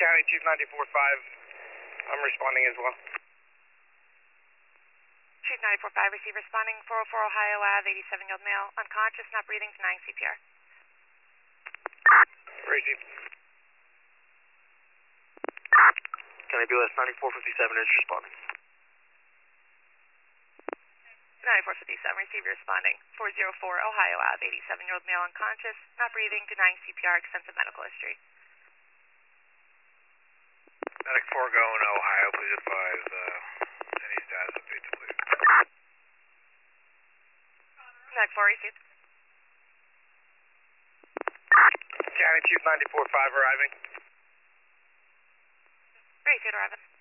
County Chief 94.5. I'm responding as well. Chief 94.5, receive responding 404 Ohio Ave, 87-year-old male, unconscious, not breathing, denying CPR. Receive. County BLS 9457 is responding. 9457, receive responding 404 Ohio Ave, 87-year-old male, unconscious, not breathing, denying CPR, extensive medical history. Medic 4 going Ohio, please advise any status updates, please. Medic 4 received. County Chief 94.5 arriving. Received, arriving.